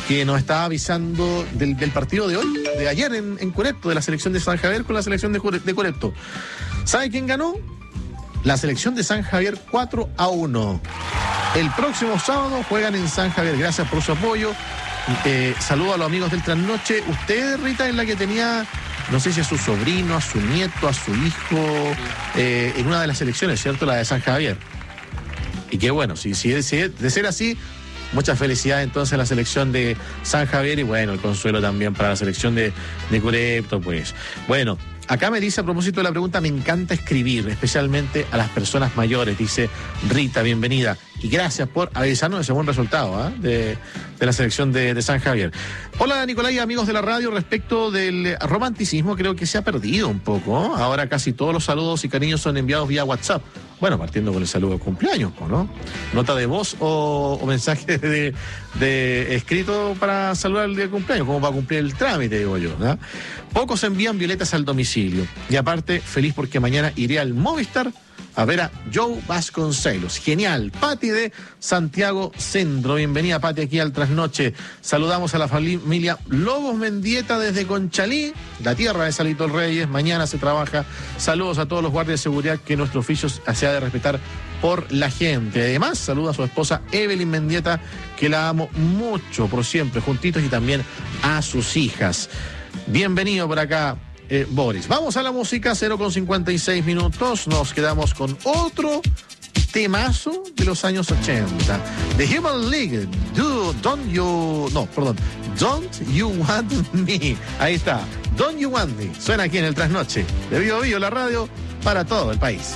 que nos estaba avisando del, del partido de hoy, de ayer en, en Curepto, de la selección de San Javier con la selección de, de Curepto. ¿Sabe quién ganó? La selección de San Javier cuatro a uno. El próximo sábado juegan en San Javier. Gracias por su apoyo. Eh, saludo a los amigos del Trasnoche. Usted, Rita, es la que tenía, no sé si a su sobrino, a su nieto, a su hijo, eh, en una de las selecciones, ¿cierto? La de San Javier. Y que bueno, si, si, si de ser así, mucha felicidad entonces a la selección de San Javier y bueno, el consuelo también para la selección de, de Curepto, pues. Bueno, acá me dice a propósito de la pregunta, me encanta escribir, especialmente a las personas mayores, dice Rita, bienvenida. Y gracias por avisarnos de ese buen resultado ¿eh? de, de la selección de, de San Javier. Hola Nicolás y amigos de la radio, respecto del romanticismo creo que se ha perdido un poco. ¿no? Ahora casi todos los saludos y cariños son enviados vía WhatsApp. Bueno, partiendo con el saludo de cumpleaños, ¿no? Nota de voz o, o mensaje de, de escrito para saludar el día de cumpleaños, como para cumplir el trámite, digo yo. ¿no? Pocos envían violetas al domicilio. Y aparte, feliz porque mañana iré al Movistar a ver a Joe Vasconcelos. Genial. Pati de Santiago Centro. Bienvenida, Pati, aquí al Trasnoche. Saludamos a la familia Lobos Mendieta desde Conchalí, la tierra de Salito Reyes. Mañana se trabaja. Saludos a todos los guardias de seguridad, que nuestro oficio se ha de respetar por la gente. Además, saluda a su esposa Evelyn Mendieta, que la amo mucho, por siempre, juntitos, y también a sus hijas. Bienvenido por acá, Eh, Boris. Vamos a la música, cero con cincuenta y seis minutos. Nos quedamos con otro temazo de los años ochenta. The Human League. Do, don't you... No, perdón. Don't You Want Me. Ahí está. Don't You Want Me. Suena aquí en el Trasnoche de Bio Bio, la radio para todo el país.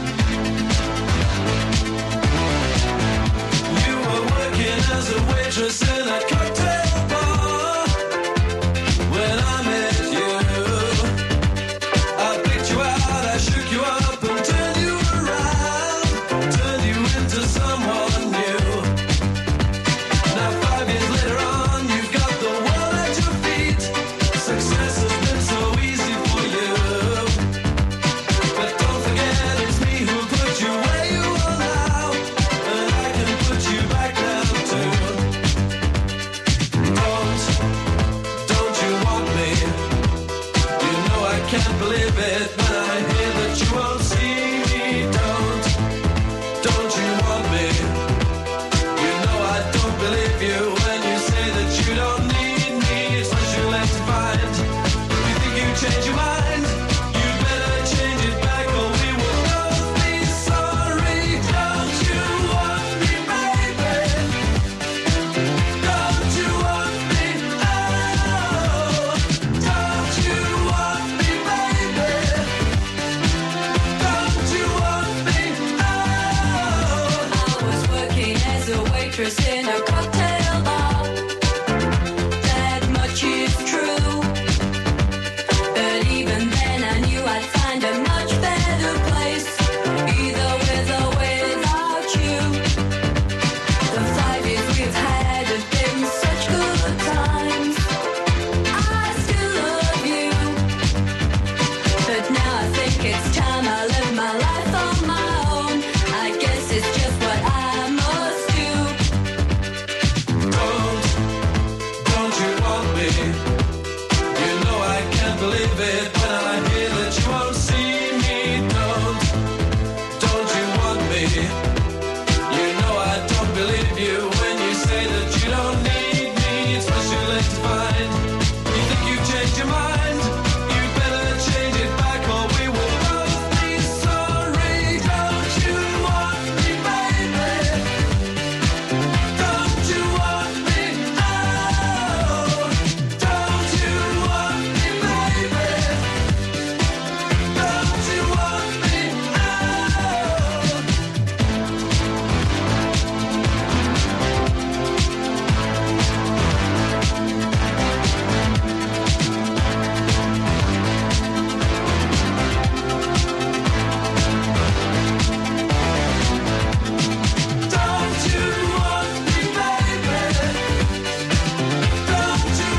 You were working as a waitress in a cocktail bar when I met you. Shook you up and turned you around, turned you into someone new. Now five years later on, you've got the world at your feet. Success has been so easy for you. But don't forget it's me who put you where you are now, and I can put you back down too. Don't, don't you want me? You know I can't believe it when I hear that you won't see me. Don't, don't you want me? You know I don't believe you when you say that you don't need me. It's what you left to find. You think you change your mind? You better change it back or we will both be sorry. Don't you want me, baby? Don't you want me? Oh, don't you want me, baby? Don't you want me? Oh, I was working as a waitress in a cocktail bar. That much is true. But even then I knew I'd find a much better place, either with or without you. The five years we've had have been such good times. I still love you, but now I think it's time I live my life on my own. I guess it's just what I must do. Don't, don't you want me? You know I can't believe it when I